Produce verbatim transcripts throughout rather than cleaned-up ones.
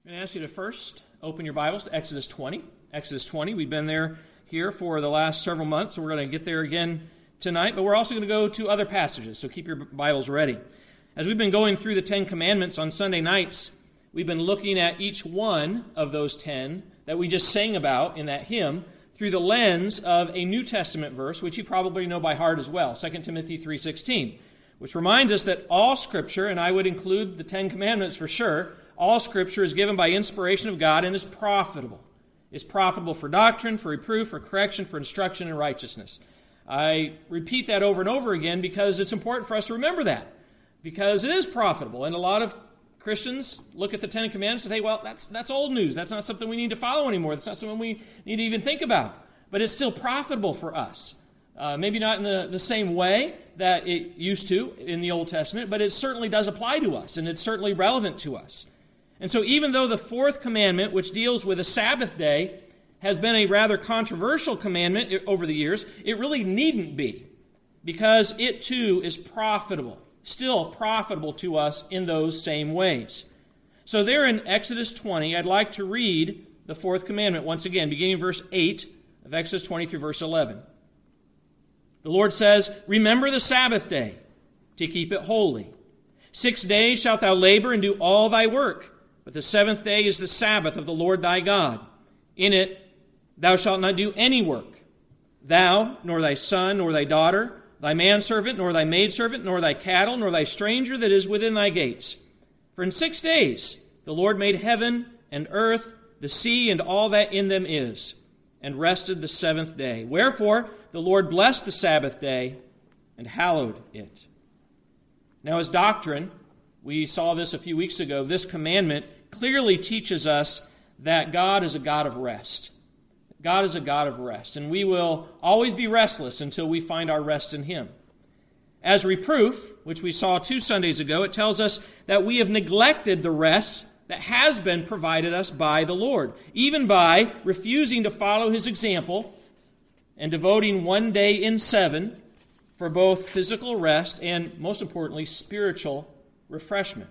I'm going to ask you to first open your Bibles to Exodus twenty. Exodus twenty, we've been there here for the last several months, so we're going to get there again tonight, but we're also going to go to other passages, so keep your Bibles ready. As we've been going through the Ten Commandments on Sunday nights, we've been looking at each one of those ten that we just sang about in that hymn through the lens of a New Testament verse, which you probably know by heart as well, Second Timothy three sixteen, which reminds us that all Scripture, and I would include the Ten Commandments for sure, all Scripture is given by inspiration of God and is profitable. It's profitable for doctrine, for reproof, for correction, for instruction in righteousness. I repeat that over and over again because it's important for us to remember that, because it is profitable. And a lot of Christians look at the Ten Commandments and say, well, that's that's old news. That's not something we need to follow anymore. That's not something we need to even think about. But it's still profitable for us. Uh, maybe not in the, the same way that it used to in the Old Testament, but it certainly does apply to us, and it's certainly relevant to us. And so even though the fourth commandment, which deals with a Sabbath day, has been a rather controversial commandment over the years, it really needn't be, because it too is profitable, still profitable to us in those same ways. So there in Exodus twenty, I'd like to read the fourth commandment once again, beginning in verse eight of Exodus twenty through verse eleven. The Lord says, "Remember the Sabbath day, to keep it holy. Six days shalt thou labor and do all thy work. But the seventh day is the Sabbath of the Lord thy God. In it thou shalt not do any work, thou, nor thy son, nor thy daughter, thy manservant, nor thy maidservant, nor thy cattle, nor thy stranger that is within thy gates. For in six days the Lord made heaven and earth, the sea, and all that in them is, and rested the seventh day. Wherefore the Lord blessed the Sabbath day and hallowed it." Now, as doctrine, we saw this a few weeks ago, this commandment clearly teaches us that God is a God of rest. God is a God of rest, and we will always be restless until we find our rest in Him. As reproof, which we saw two Sundays ago, it tells us that we have neglected the rest that has been provided us by the Lord, even by refusing to follow His example and devoting one day in seven for both physical rest and, most importantly, spiritual refreshment.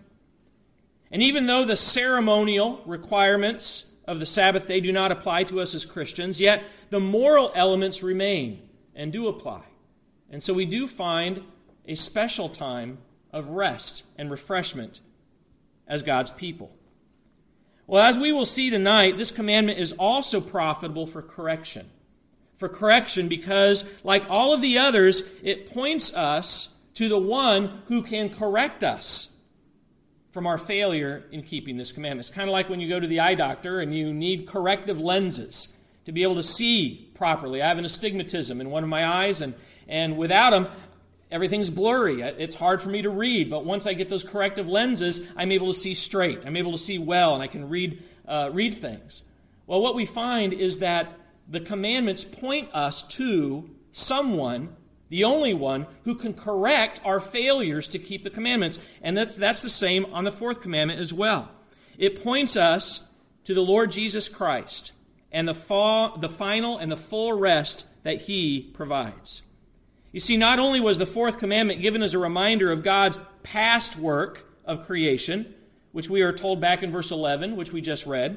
And even though the ceremonial requirements of the Sabbath day do not apply to us as Christians, yet the moral elements remain and do apply. And so we do find a special time of rest and refreshment as God's people. Well, as we will see tonight, this commandment is also profitable for correction. For correction because, like all of the others, it points us to the one who can correct us from our failure in keeping this commandment. It's kind of like when you go to the eye doctor and you need corrective lenses to be able to see properly. I have an astigmatism in one of my eyes, and, and without them, everything's blurry. It's hard for me to read, but once I get those corrective lenses, I'm able to see straight. I'm able to see well, and I can read, uh, read things. Well, what we find is that the commandments point us to someone, the only one who can correct our failures to keep the commandments. And that's, that's the same on the fourth commandment as well. It points us to the Lord Jesus Christ and the, fa- the final and the full rest that He provides. You see, not only was the fourth commandment given as a reminder of God's past work of creation, which we are told back in verse eleven, which we just read,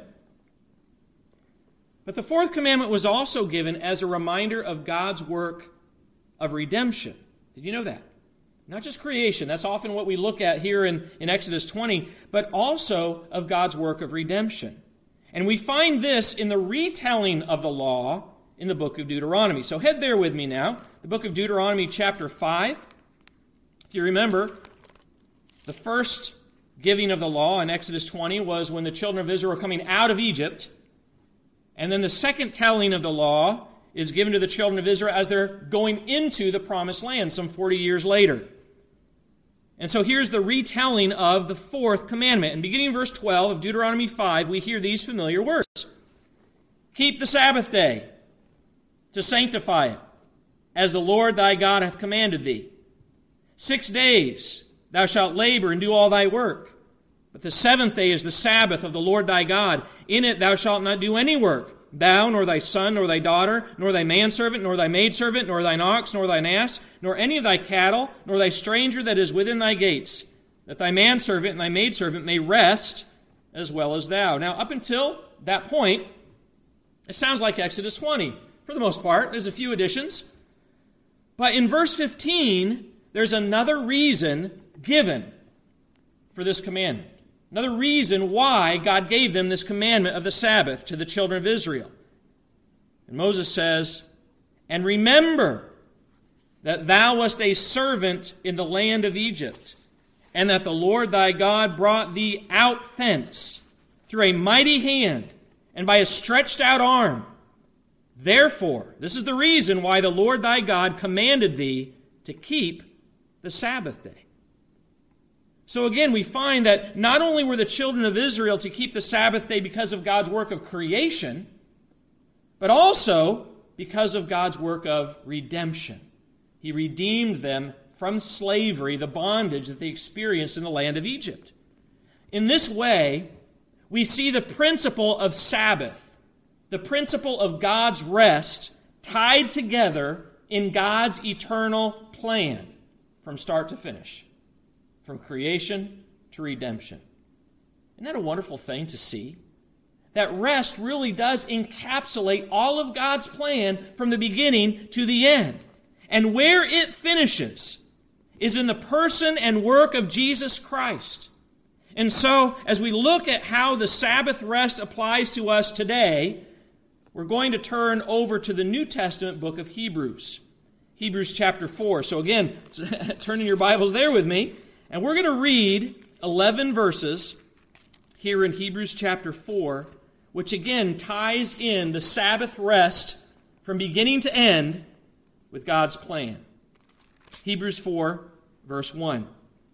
but the fourth commandment was also given as a reminder of God's work of redemption. Did you know that? Not just creation. That's often what we look at here in, in Exodus twenty, but also of God's work of redemption. And we find this in the retelling of the law in the book of Deuteronomy. So head there with me now. The book of Deuteronomy chapter five. If you remember, the first giving of the law in Exodus twenty was when the children of Israel were coming out of Egypt. And then the second telling of the law is given to the children of Israel as they're going into the promised land some forty years later. And so here's the retelling of the fourth commandment. And beginning in verse twelve of Deuteronomy five, we hear these familiar words. "Keep the Sabbath day to sanctify it, as the Lord thy God hath commanded thee. Six days thou shalt labor and do all thy work. But the seventh day is the Sabbath of the Lord thy God. In it thou shalt not do any work, thou, nor thy son, nor thy daughter, nor thy manservant, nor thy maidservant, nor thine ox, nor thine ass, nor any of thy cattle, nor thy stranger that is within thy gates, that thy manservant and thy maidservant may rest as well as thou. Now, up until that point, it sounds like Exodus twenty. For the most part, there's a few additions. But in verse fifteen, there's another reason given for this commandment. Another reason why God gave them this commandment of the Sabbath to the children of Israel. And Moses says, "And remember that thou wast a servant in the land of Egypt, and that the Lord thy God brought thee out thence through a mighty hand and by a stretched out arm. Therefore," this is the reason why the Lord thy God commanded thee to keep the Sabbath day. So again, we find that not only were the children of Israel to keep the Sabbath day because of God's work of creation, but also because of God's work of redemption. He redeemed them from slavery, the bondage that they experienced in the land of Egypt. In this way, we see the principle of Sabbath, the principle of God's rest, tied together in God's eternal plan from start to finish, from creation to redemption. Isn't that a wonderful thing to see? That rest really does encapsulate all of God's plan from the beginning to the end. And where it finishes is in the person and work of Jesus Christ. And so, as we look at how the Sabbath rest applies to us today, we're going to turn over to the New Testament book of Hebrews. Hebrews chapter four. So again, turn in your Bibles there with me. And we're going to read eleven verses here in Hebrews chapter four, which again ties in the Sabbath rest from beginning to end with God's plan. Hebrews four, verse one.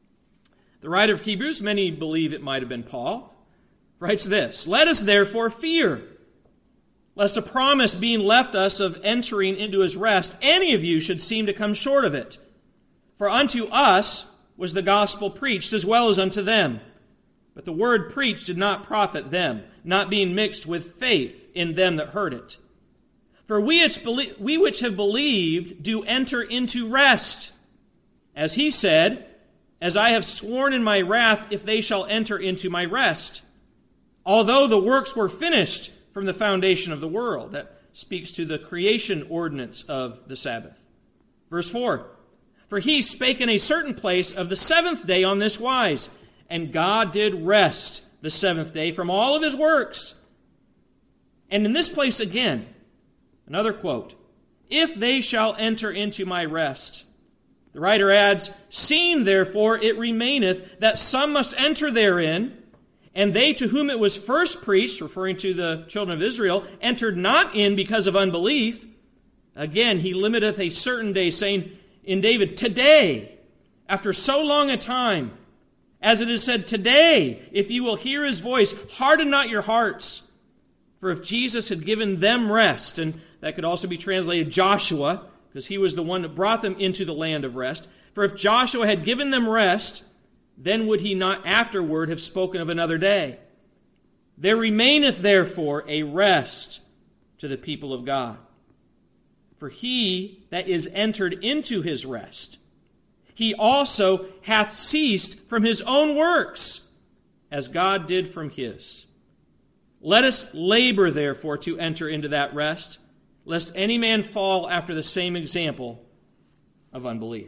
The writer of Hebrews, many believe it might have been Paul, writes this: "Let us therefore fear, lest a promise being left us of entering into his rest, any of you should seem to come short of it. For unto us was the gospel preached as well as unto them. But the word preached did not profit them, not being mixed with faith in them that heard it. For we which, belie- we which have believed do enter into rest. As he said, as I have sworn in my wrath, if they shall enter into my rest. Although the works were finished from the foundation of the world." That speaks to the creation ordinance of the Sabbath. Verse four. "For he spake in a certain place of the seventh day on this wise, and God did rest the seventh day from all of his works." And in this place again, another quote, "If they shall enter into my rest." The writer adds, "Seeing therefore it remaineth that some must enter therein, and they to whom it was first preached," referring to the children of Israel, "entered not in because of unbelief. Again, he limiteth a certain day, saying in David, Today, after so long a time, as it is said, Today, if you will hear his voice, harden not your hearts. For if Jesus had given them rest," and that could also be translated Joshua, because he was the one that brought them into the land of rest. "For if Joshua had given them rest, then would he not afterward have spoken of another day? There remaineth therefore a rest to the people of God. For he that is entered into his rest, he also hath ceased from his own works, as God did from his. Let us labor therefore to enter into that rest, lest any man fall after the same example of unbelief."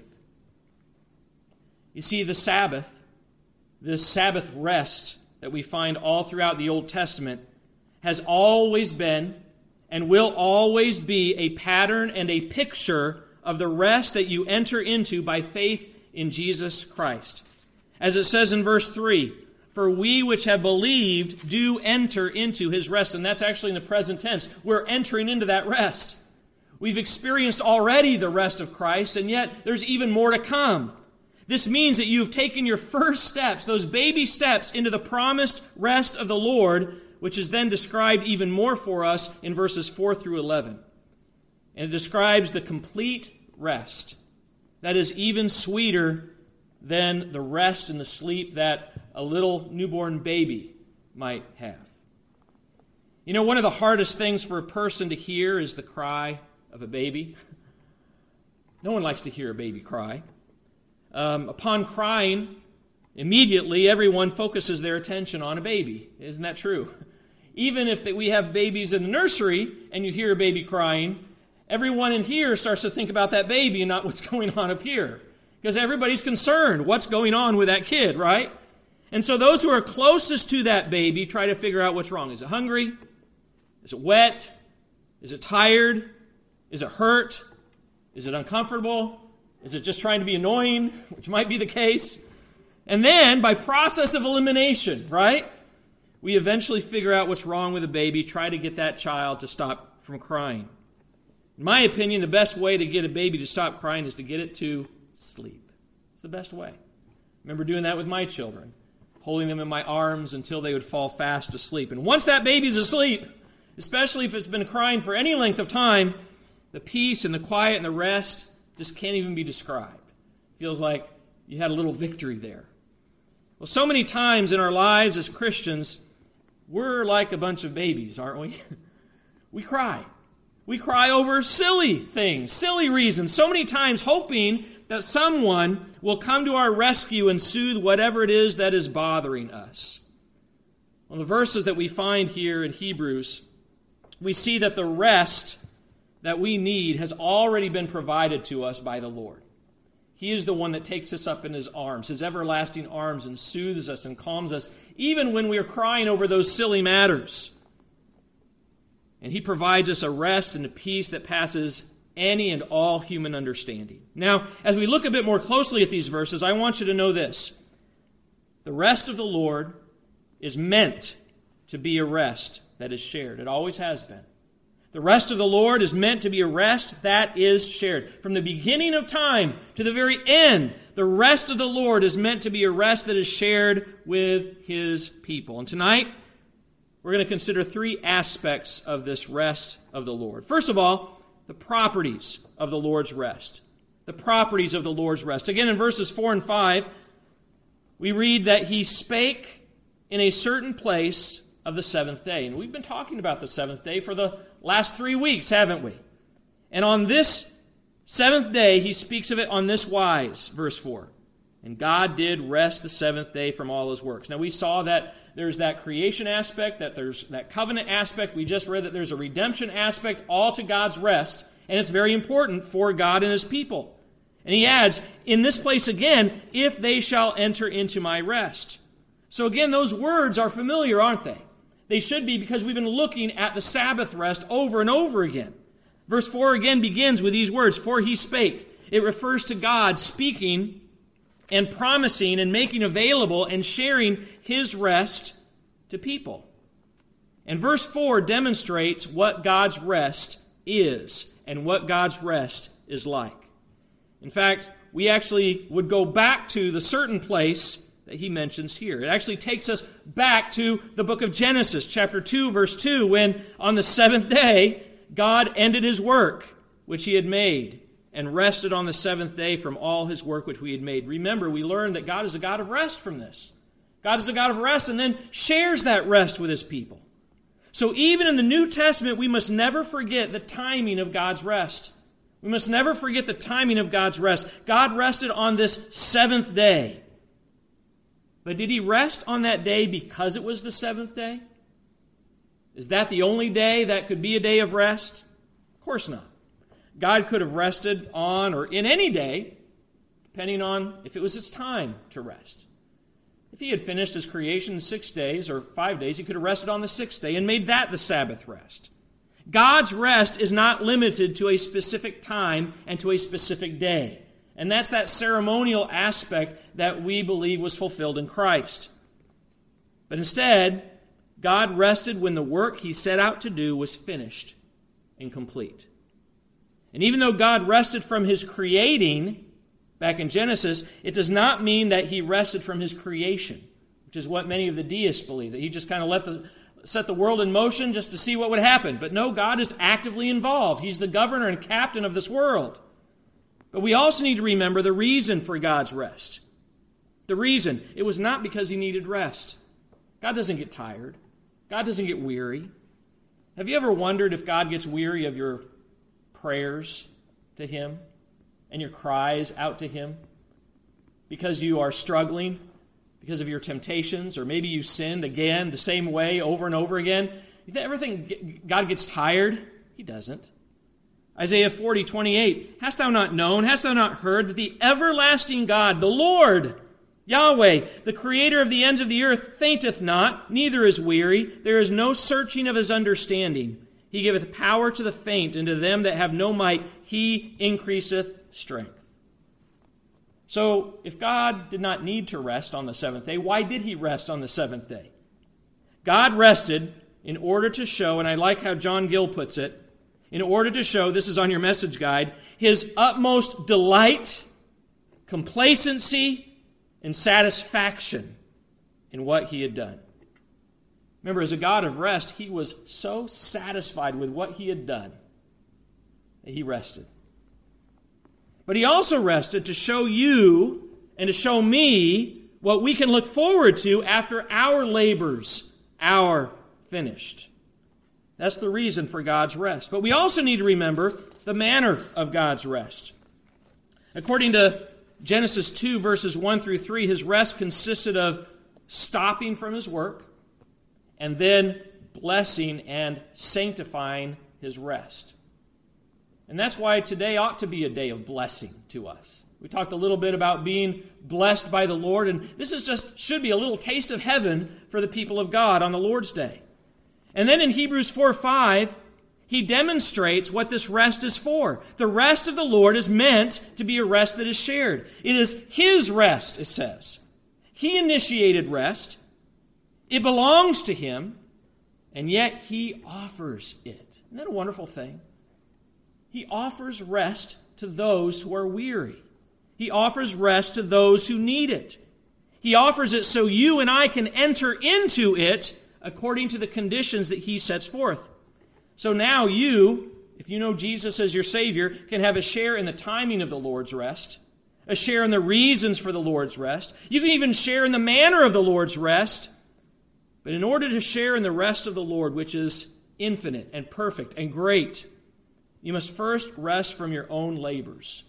You see, the Sabbath, this Sabbath rest that we find all throughout the Old Testament, has always been and will always be a pattern and a picture of the rest that you enter into by faith in Jesus Christ. As it says in verse three, "For we which have believed do enter into his rest." And that's actually in the present tense. We're entering into that rest. We've experienced already the rest of Christ, and yet there's even more to come. This means that you've taken your first steps, those baby steps, into the promised rest of the Lord, which is then described even more for us in verses four through eleven. And it describes the complete rest that is even sweeter than the rest and the sleep that a little newborn baby might have. You know, one of the hardest things for a person to hear is the cry of a baby. No one likes to hear a baby cry. Um, upon crying, immediately everyone focuses their attention on a baby. Isn't that true? Even if we have babies in the nursery and you hear a baby crying, everyone in here starts to think about that baby and not what's going on up here. Because everybody's concerned what's going on with that kid, right? And so those who are closest to that baby try to figure out what's wrong. Is it hungry? Is it wet? Is it tired? Is it hurt? Is it uncomfortable? Is it just trying to be annoying? Which might be the case. And then, by process of elimination, right, we eventually figure out what's wrong with the baby, try to get that child to stop from crying. In my opinion, the best way to get a baby to stop crying is to get it to sleep. It's the best way. I remember doing that with my children, holding them in my arms until they would fall fast asleep. And once that baby's asleep, especially if it's been crying for any length of time, the peace and the quiet and the rest just can't even be described. It feels like you had a little victory there. Well, so many times in our lives as Christians, we're like a bunch of babies, aren't we? We cry. We cry over silly things, silly reasons, so many times hoping that someone will come to our rescue and soothe whatever it is that is bothering us. Well, the verses that we find here in Hebrews, we see that the rest that we need has already been provided to us by the Lord. He is the one that takes us up in his arms, his everlasting arms, and soothes us and calms us, even when we are crying over those silly matters. And he provides us a rest and a peace that passes any and all human understanding. Now, as we look a bit more closely at these verses, I want you to know this. The rest of the Lord is meant to be a rest that is shared. It always has been. The rest of the Lord is meant to be a rest that is shared. From the beginning of time to the very end, the rest of the Lord is meant to be a rest that is shared with his people. And tonight, we're going to consider three aspects of this rest of the Lord. First of all, the properties of the Lord's rest. The properties of the Lord's rest. Again, in verses four and five, we read that he spake in a certain place of the seventh day. And we've been talking about the seventh day for the last three weeks, haven't we? And on this seventh day, he speaks of it on this wise, verse four. And God did rest the seventh day from all his works. Now we saw that there's that creation aspect, that there's that covenant aspect. We just read that there's a redemption aspect, all to God's rest. And it's very important for God and his people. And he adds, in this place again, if they shall enter into my rest. So again, those words are familiar, aren't they? They should be, because we've been looking at the Sabbath rest over and over again. Verse four again begins with these words, for he spake. It refers to God speaking and promising and making available and sharing his rest to people. And verse four demonstrates what God's rest is and what God's rest is like. In fact, we actually would go back to the certain place that he mentions here. It actually takes us back to the book of Genesis, chapter two, verse two, when on the seventh day, God ended his work which he had made and rested on the seventh day from all his work which we had made. Remember, we learned that God is a God of rest from this. God is a God of rest and then shares that rest with his people. So even in the New Testament, we must never forget the timing of God's rest. We must never forget the timing of God's rest. God rested on this seventh day. But did he rest on that day because it was the seventh day? Is that the only day that could be a day of rest? Of course not. God could have rested on or in any day, depending on if it was his time to rest. If he had finished his creation in six days or five days, he could have rested on the sixth day and made that the Sabbath rest. God's rest is not limited to a specific time and to a specific day. And that's that ceremonial aspect that we believe was fulfilled in Christ. But instead, God rested when the work he set out to do was finished and complete. And even though God rested from his creating, back in Genesis, it does not mean that he rested from his creation, which is what many of the deists believe, that he just kind of let the set the world in motion just to see what would happen. But no, God is actively involved. He's the governor and captain of this world. But we also need to remember the reason for God's rest. The reason, it was not because he needed rest. God doesn't get tired. God doesn't get weary. Have you ever wondered if God gets weary of your prayers to him and your cries out to him because you are struggling because of your temptations, or maybe you sinned again the same way over and over again. You ever think God gets tired? He doesn't. Isaiah forty, twenty-eight, hast thou not known, hast thou not heard, that the everlasting God, the Lord, Yahweh, the creator of the ends of the earth, fainteth not, neither is weary. There is no searching of his understanding. He giveth power to the faint, and to them that have no might he increaseth strength. So, if God did not need to rest on the seventh day, why did he rest on the seventh day? God rested in order to show, and I like how John Gill puts it, in order to show, this is on your message guide, his utmost delight, complacency, and satisfaction in what he had done. Remember, as a God of rest, he was so satisfied with what he had done that he rested. But he also rested to show you and to show me what we can look forward to after our labors are finished. That's the reason for God's rest. But we also need to remember the manner of God's rest. According to Genesis two, verses one through three, his rest consisted of stopping from his work and then blessing and sanctifying his rest. And that's why today ought to be a day of blessing to us. We talked a little bit about being blessed by the Lord, and this is just should be a little taste of heaven for the people of God on the Lord's Day. And then in Hebrews four five, he demonstrates what this rest is for. The rest of the Lord is meant to be a rest that is shared. It is his rest, it says. He initiated rest. It belongs to him, and yet he offers it. Isn't that a wonderful thing? He offers rest to those who are weary. He offers rest to those who need it. He offers it so you and I can enter into it according to the conditions that he sets forth. So now you, if you know Jesus as your Savior, can have a share in the timing of the Lord's rest, a share in the reasons for the Lord's rest. You can even share in the manner of the Lord's rest. But in order to share in the rest of the Lord, which is infinite and perfect and great, you must first rest from your own labors.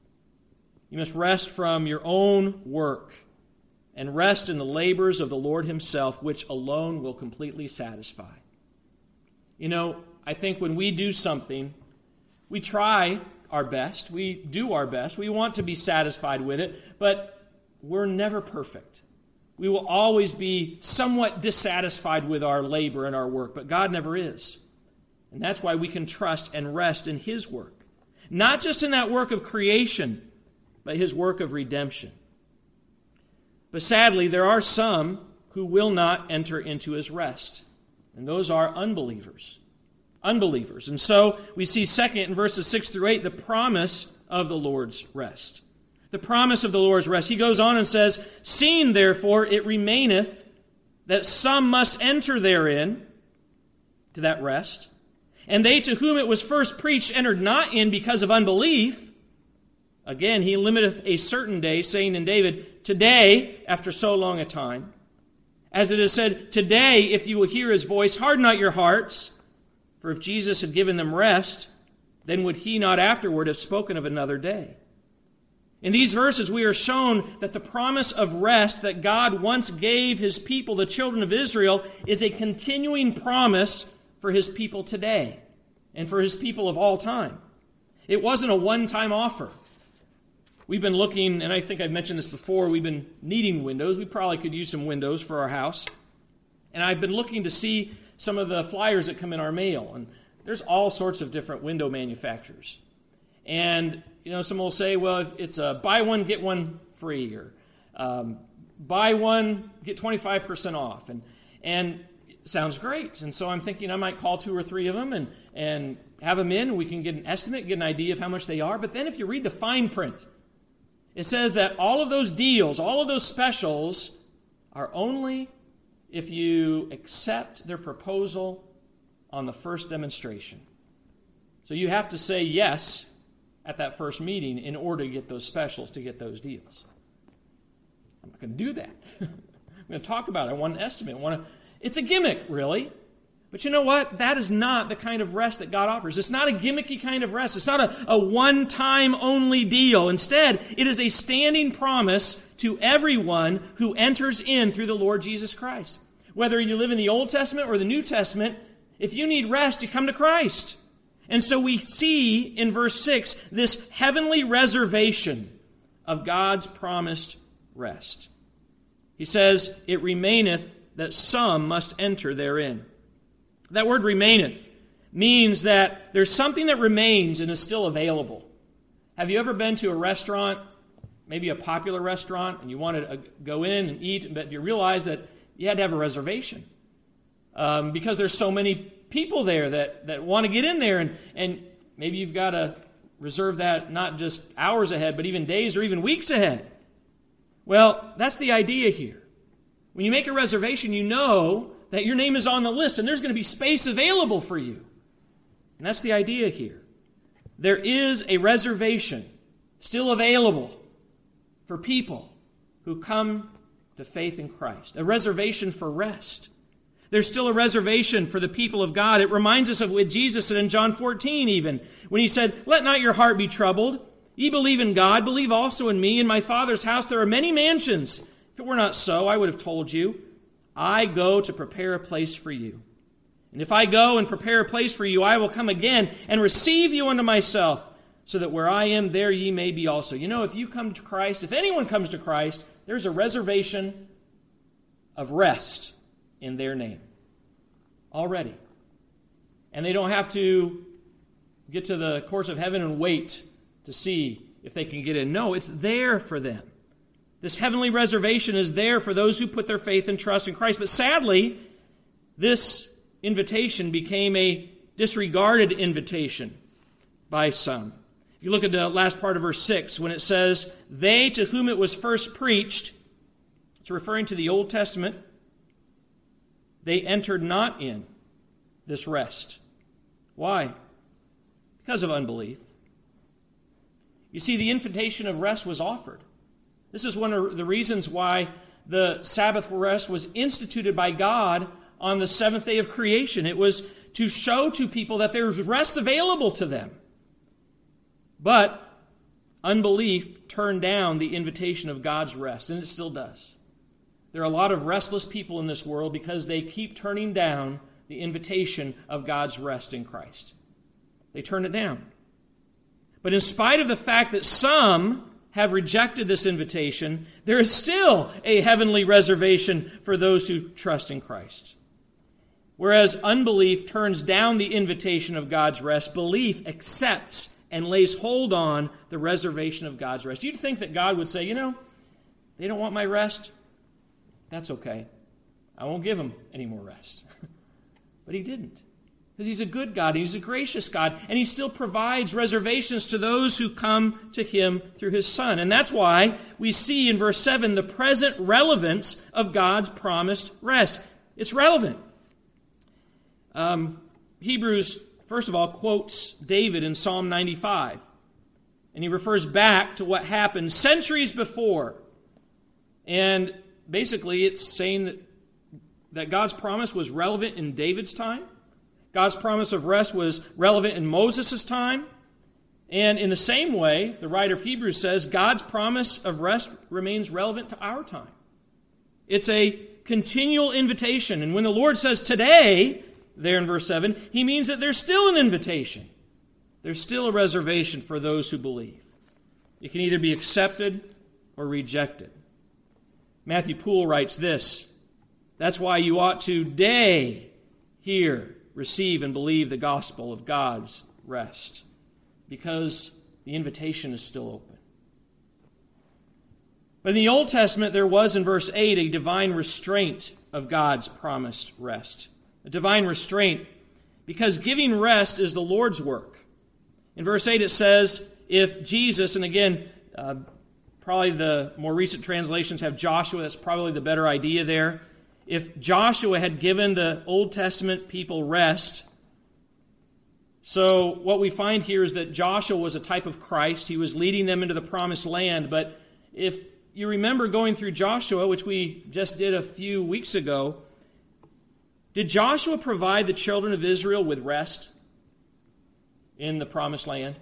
You must rest from your own work and rest in the labors of the Lord himself, which alone will completely satisfy. You know, I think when we do something, we try our best. We do our best. We want to be satisfied with it, but we're never perfect. We will always be somewhat dissatisfied with our labor and our work, but God never is. And that's why we can trust and rest in his work. Not just in that work of creation, but his work of redemption. But sadly, there are some who will not enter into his rest. And those are unbelievers. Unbelievers. And so we see second in verses six through eight, the promise of the Lord's rest. The promise of the Lord's rest. He goes on and says, seeing therefore it remaineth that some must enter therein, to that rest, and they to whom it was first preached entered not in because of unbelief. Again, he limiteth a certain day, saying in David, today, after so long a time. As it is said, today, if you will hear his voice, harden not your hearts. For if Jesus had given them rest, then would he not afterward have spoken of another day. In these verses, we are shown that the promise of rest that God once gave his people, the children of Israel, is a continuing promise for his people today and for his people of all time. It wasn't a one-time offer. We've been looking, and I think I've mentioned this before, we've been needing windows. We probably could use some windows for our house. And I've been looking to see some of the flyers that come in our mail. And there's all sorts of different window manufacturers. And, you know, some will say, well, if it's a buy one, get one free, or um, buy one, get twenty-five percent off. And and it sounds great. And so I'm thinking I might call two or three of them and, and have them in, and we can get an estimate, get an idea of how much they are. But then if you read the fine print, it says that all of those deals, all of those specials are only if you accept their proposal on the first demonstration. So you have to say yes at that first meeting in order to get those specials, to get those deals. I'm not going to do that. I'm going to talk about it. I want an estimate. I want to, it's a gimmick, really. But you know what? That is not the kind of rest that God offers. It's not a gimmicky kind of rest. It's not a, a one-time only deal. Instead, it is a standing promise to everyone who enters in through the Lord Jesus Christ. Whether you live in the Old Testament or the New Testament, if you need rest, you come to Christ. And so we see in verse six this heavenly reservation of God's promised rest. He says, "It remaineth that some must enter therein." That word remaineth means that there's something that remains and is still available. Have you ever been to a restaurant, maybe a popular restaurant, and you wanted to go in and eat, but you realize that you had to have a reservation um, because there's so many people there that, that want to get in there, and, and maybe you've got to reserve that not just hours ahead, but even days or even weeks ahead. Well, that's the idea here. When you make a reservation, you know that your name is on the list and there's going to be space available for you. And that's the idea here. There is a reservation still available for people who come to faith in Christ. A reservation for rest. There's still a reservation for the people of God. It reminds us of what Jesus said in John fourteen even, when he said, "Let not your heart be troubled. Ye believe in God, believe also in me. In my Father's house there are many mansions. If it were not so, I would have told you. I go to prepare a place for you. And if I go and prepare a place for you, I will come again and receive you unto myself, so that where I am, there ye may be also." You know, if you come to Christ, if anyone comes to Christ, there's a reservation of rest in their name already. And they don't have to get to the courts of heaven and wait to see if they can get in. No, it's there for them. This heavenly reservation is there for those who put their faith and trust in Christ. But sadly, this invitation became a disregarded invitation by some. If you look at the last part of verse six, when it says, "They to whom it was first preached," it's referring to the Old Testament, "they entered not in this rest." Why? Because of unbelief. You see, the invitation of rest was offered. This is one of the reasons why the Sabbath rest was instituted by God on the seventh day of creation. It was to show to people that there's rest available to them. But unbelief turned down the invitation of God's rest, and it still does. There are a lot of restless people in this world because they keep turning down the invitation of God's rest in Christ. They turn it down. But in spite of the fact that some have rejected this invitation, there is still a heavenly reservation for those who trust in Christ. Whereas unbelief turns down the invitation of God's rest, belief accepts and lays hold on the reservation of God's rest. You'd think that God would say, you know, they don't want my rest. That's okay. I won't give them any more rest. But he didn't. Because he's a good God, and he's a gracious God, and he still provides reservations to those who come to him through his Son. And that's why we see in verse seven the present relevance of God's promised rest. It's relevant. Um, Hebrews, first of all, quotes David in Psalm ninety-five. And he refers back to what happened centuries before. And basically it's saying that, that God's promise was relevant in David's time. God's promise of rest was relevant in Moses' time. And in the same way, the writer of Hebrews says, God's promise of rest remains relevant to our time. It's a continual invitation. And when the Lord says today, there in verse seven, he means that there's still an invitation. There's still a reservation for those who believe. It can either be accepted or rejected. Matthew Poole writes this, "That's why you ought today hear, receive, and believe the gospel of God's rest, because the invitation is still open." But in the Old Testament, there was in verse eight a divine restraint of God's promised rest. A divine restraint, because giving rest is the Lord's work. In verse eight it says, if Jesus, and again, uh, probably the more recent translations have Joshua, that's probably the better idea there. If Joshua had given the Old Testament people rest, so what we find here is that Joshua was a type of Christ. He was leading them into the promised land. But if you remember going through Joshua, which we just did a few weeks ago, Did Joshua provide the children of Israel with rest in the promised land?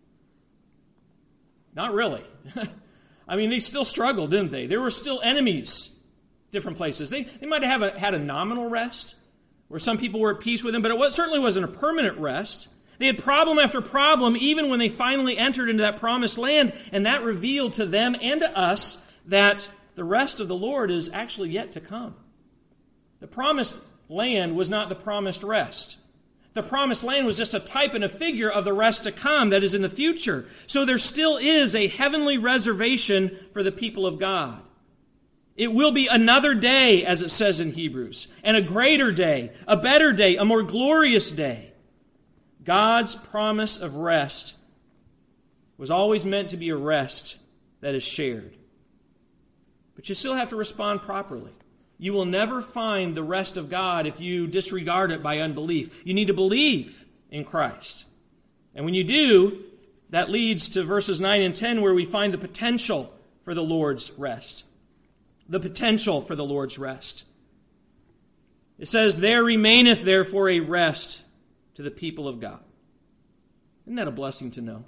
Not really. I mean, they still struggled, didn't they? There were still enemies, different places. They, they might have a, had a nominal rest, where some people were at peace with them, but it was, certainly wasn't a permanent rest. They had problem after problem, even when they finally entered into that promised land, and that revealed to them and to us that the rest of the Lord is actually yet to come. The promised land was not the promised rest. The promised land was just a type and a figure of the rest to come that is in the future. So there still is a heavenly reservation for the people of God. It will be another day, as it says in Hebrews, and a greater day, a better day, a more glorious day. God's promise of rest was always meant to be a rest that is shared. But you still have to respond properly. You will never find the rest of God if you disregard it by unbelief. You need to believe in Christ. And when you do, that leads to verses nine and ten, where we find the potential for the Lord's rest. The potential for the Lord's rest. It says, "There remaineth therefore a rest to the people of God." Isn't that a blessing to know?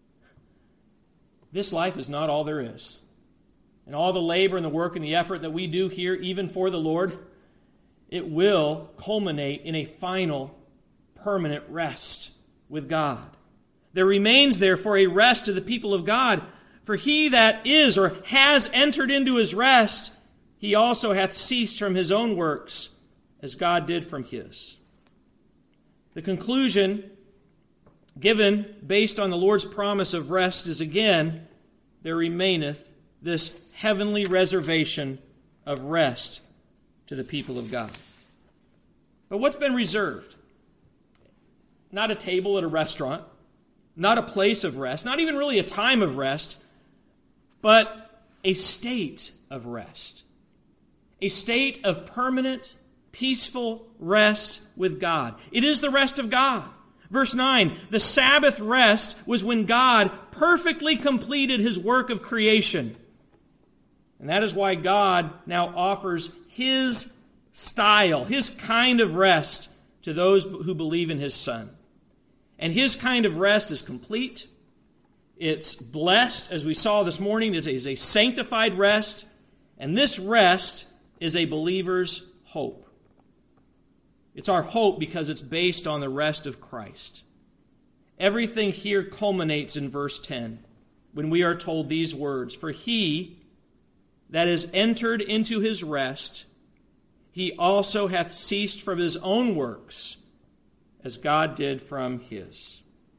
This life is not all there is. And all the labor and the work and the effort that we do here, even for the Lord, it will culminate in a final, permanent rest with God. There remains therefore a rest to the people of God. For he that is or has entered into his rest, he also hath ceased from his own works, as God did from his. The conclusion given based on the Lord's promise of rest is again, there remaineth this heavenly reservation of rest to the people of God. But what's been reserved? Not a table at a restaurant, not a place of rest, not even really a time of rest, but a state of rest. A state of permanent, peaceful rest with God. It is the rest of God. Verse nine, the Sabbath rest was when God perfectly completed his work of creation. And that is why God now offers his style, his kind of rest to those who believe in his Son. And his kind of rest is complete. It's blessed, as we saw this morning. It is a sanctified rest. And this rest is a believer's hope. It's our hope because it's based on the rest of Christ. Everything here culminates in verse ten, when we are told these words, "For he that is entered into his rest, he also hath ceased from his own works, as God did from his."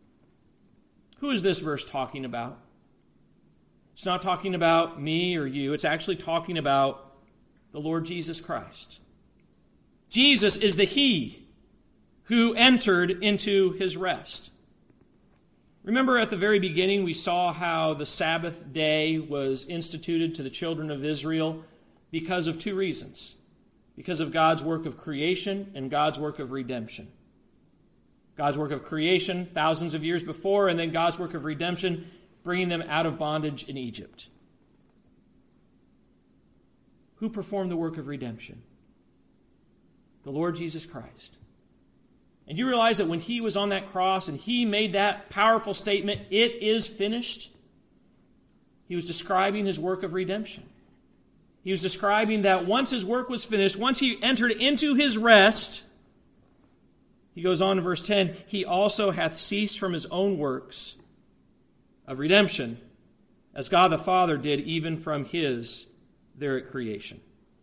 Who is this verse talking about? It's not talking about me or you. It's actually talking about the Lord Jesus Christ. Jesus is the He who entered into his rest. Remember at the very beginning we saw how the Sabbath day was instituted to the children of Israel because of two reasons. Because of God's work of creation and God's work of redemption. God's work of creation thousands of years before, and then God's work of redemption bringing them out of bondage in Egypt. Who performed the work of redemption? The Lord Jesus Christ. And you realize that when he was on that cross and he made that powerful statement, "It is finished," he was describing his work of redemption. He was describing that once his work was finished, once he entered into his rest, he goes on in verse ten, "He also hath ceased from his own works of redemption, as God the Father did even from his there at creation."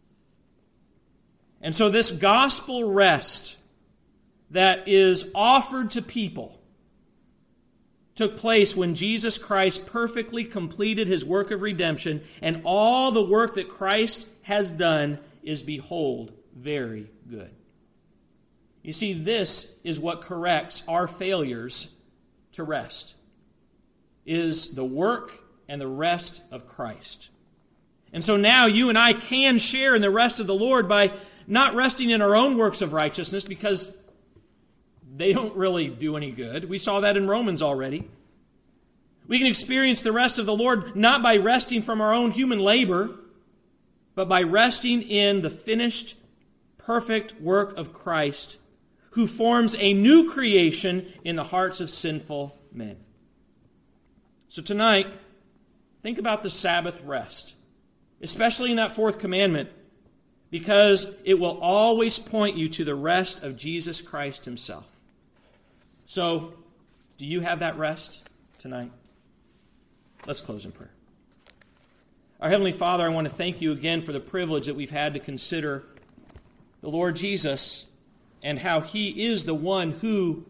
And so this gospel rest that is offered to people took place when Jesus Christ perfectly completed his work of redemption, and all the work that Christ has done is, behold, very good. You see, this is what corrects our failures to rest, is the work and the rest of Christ. And so now you and I can share in the rest of the Lord by not resting in our own works of righteousness, because they don't really do any good. We saw that in Romans already. We can experience the rest of the Lord not by resting from our own human labor, but by resting in the finished, perfect work of Christ, who forms a new creation in the hearts of sinful men. So tonight, think about the Sabbath rest, especially in that fourth commandment, because it will always point you to the rest of Jesus Christ himself. So, do you have that rest tonight? Let's close in prayer. Our Heavenly Father, I want to thank you again for the privilege that we've had to consider the Lord Jesus and how he is the one who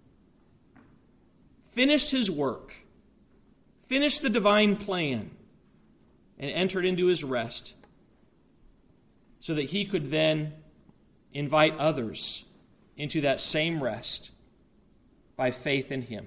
finished his work, finished the divine plan, and entered into his rest so that he could then invite others into that same rest by faith in him.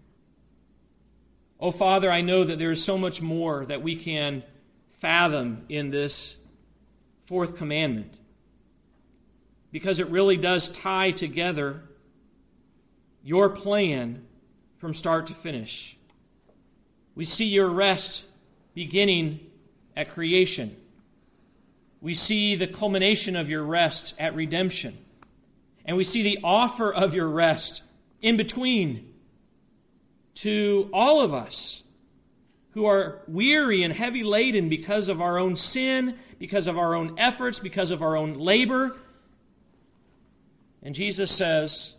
Oh, Father, I know that there is so much more that we can fathom in this fourth commandment, because it really does tie together your plan from start to finish. We see your rest beginning at creation. We see the culmination of your rest at redemption. And we see the offer of your rest in between to all of us who are weary and heavy laden because of our own sin, because of our own efforts, because of our own labor. And Jesus says,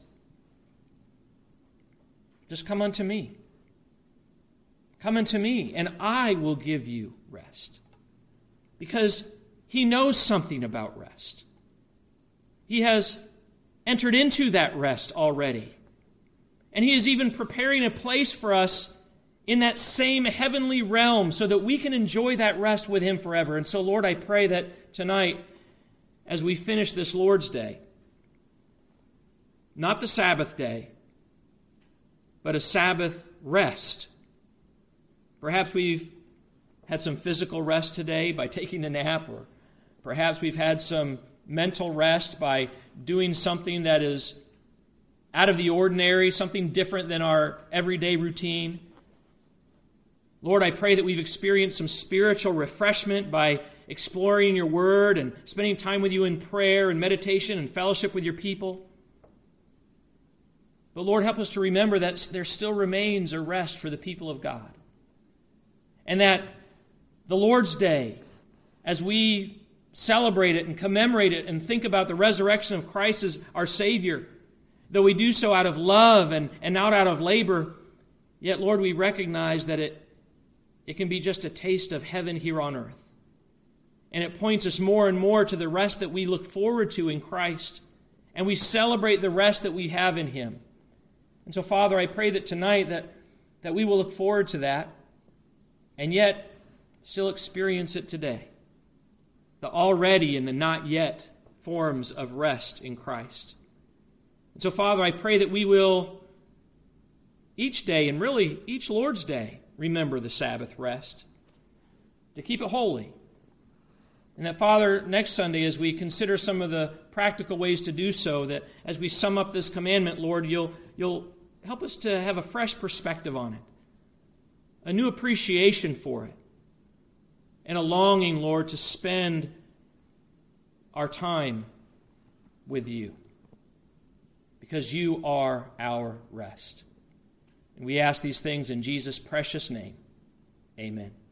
just come unto me. Come unto me, and I will give you rest. Because he knows something about rest. He has entered into that rest already. And he is even preparing a place for us in that same heavenly realm so that we can enjoy that rest with him forever. And so, Lord, I pray that tonight, as we finish this Lord's Day, not the Sabbath day, but a Sabbath rest. Perhaps we've had some physical rest today by taking a nap, or perhaps we've had some mental rest by doing something that is out of the ordinary, something different than our everyday routine. Lord, I pray that we've experienced some spiritual refreshment by exploring your word and spending time with you in prayer and meditation and fellowship with your people. But Lord, help us to remember that there still remains a rest for the people of God. And that the Lord's Day, as we celebrate it and commemorate it and think about the resurrection of Christ as our Savior, though we do so out of love and, and not out of labor, yet, Lord, we recognize that it, it can be just a taste of heaven here on earth. And it points us more and more to the rest that we look forward to in Christ. And we celebrate the rest that we have in him. And so, Father, I pray that tonight that, that we will look forward to that and yet still experience it today. The already and the not yet forms of rest in Christ. And so, Father, I pray that we will each day, and really each Lord's Day, remember the Sabbath rest, to keep it holy. And that, Father, next Sunday, as we consider some of the practical ways to do so, that as we sum up this commandment, Lord, you'll, you'll help us to have a fresh perspective on it, a new appreciation for it, and a longing, Lord, to spend our time with you, because you are our rest. And we ask these things in Jesus' precious name. Amen.